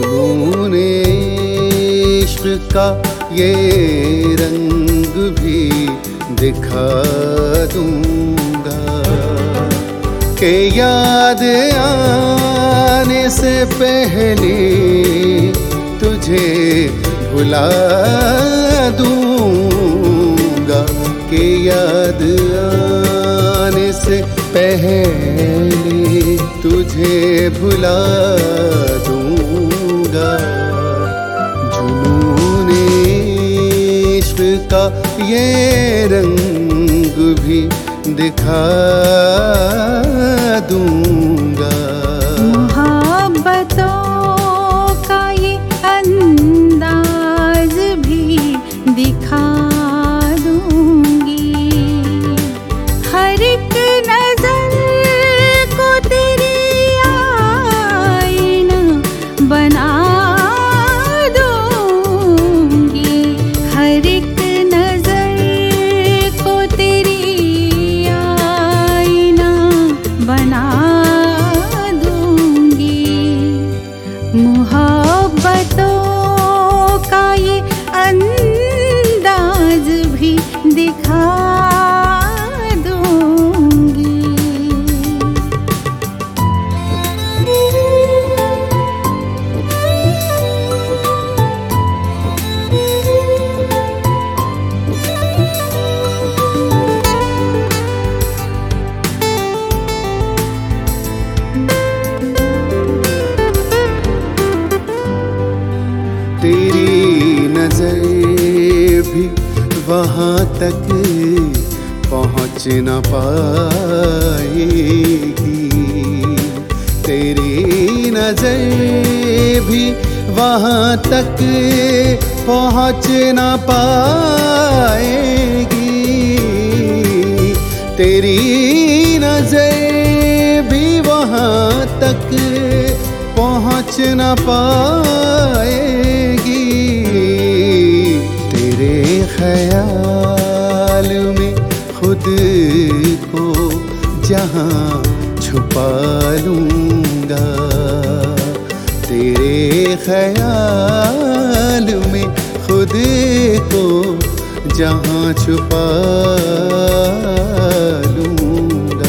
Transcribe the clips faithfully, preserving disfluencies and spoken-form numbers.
जुनून इश्क का ये रंग भी दिखा दूंगा कि याद आने से पहले तुझे भुला दूंगा कि याद आने से पहले तुझे भुला दूंगा। जुनून इश्क का ये रंग भी दिखा दूंगा। मोहब्बतों का ये अंदाज भी दिखा दूंगी। हर एक नजर को तेरी आईना बना दूंगी। हर एक नजर को तेरी आईना बना दूंगी। मोहब्बतों का ये अंदाज भी दिखा दूंगी। तेरी नजर भी वहाँ तक पहुँच न पाएगी। तेरी नजर भी वहाँ तक पहुँच न पाएगी। तेरी नजर भी वहाँ तक पहुँच न पाएगी। तेरे ख्याल में खुद को जहाँ छुपा लूँगा। तेरे ख्याल में खुद को जहाँ छुपा लूँगा।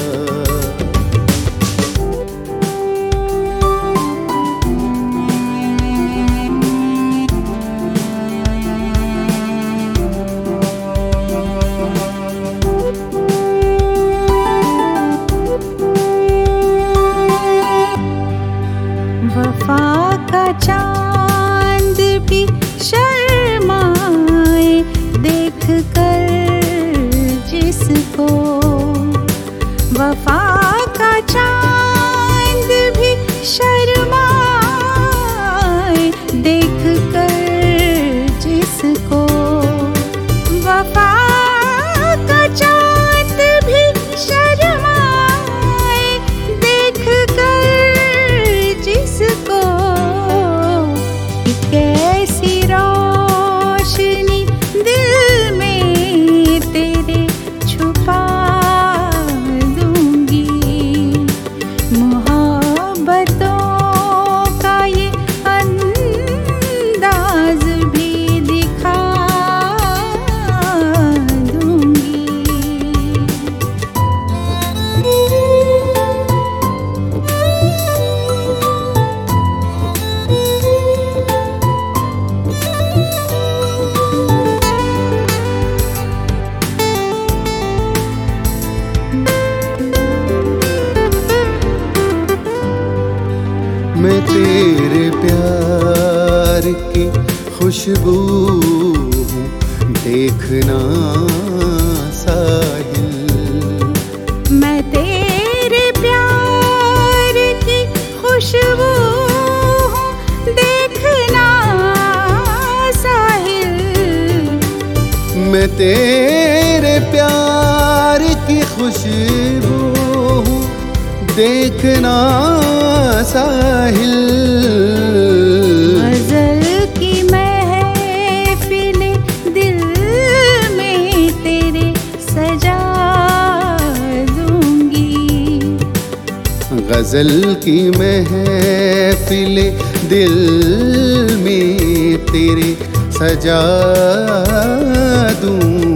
वफा का चांद भी शर्माए देख कर जिसको। वफा का चांद भी शर्माए देख कर जिसको। वफा का चांद भी शर्माए देख कर जिसको। कैसी रोशनी दिल में तेरे छुपा दूंगी। मोहब्बतों का ये अंदाज भी दिखा दूंगी। मैं तेरे प्यार की खुशबू हूँ देखना साहिल। मैं तेरे प्यार की खुशबू हूँ देखना साहिल। मैं तेरे प्यार की खुशबू हूँ देखना साहिल। गज़ल की महफिल दिल में तेरे सजा दूंगी। गज़ल की महफिल दिल में तेरे सजा दूं।